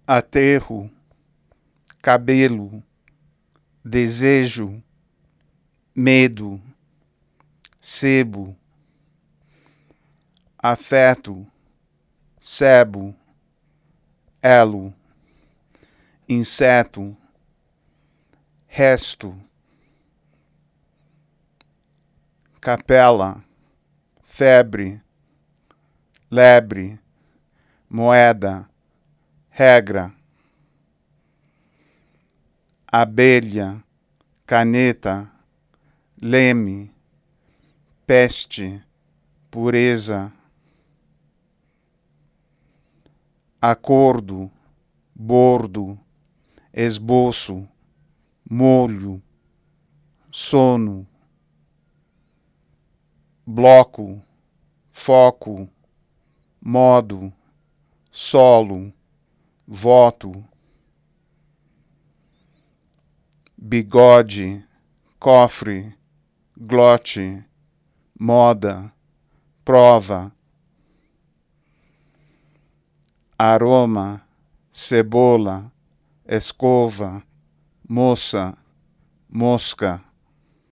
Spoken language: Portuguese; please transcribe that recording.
aterro, cabelo, desejo, medo, sebo, afeto, sebo, elo, inseto, resto, capela, febre, lebre, moeda, regra, abelha, caneta, leme, peste, pureza, acordo, bordo, esboço, molho, sono, bloco, foco, modo, solo, voto, bigode, cofre, glote, moda, prova, aroma, cebola, escova, moça, mosca,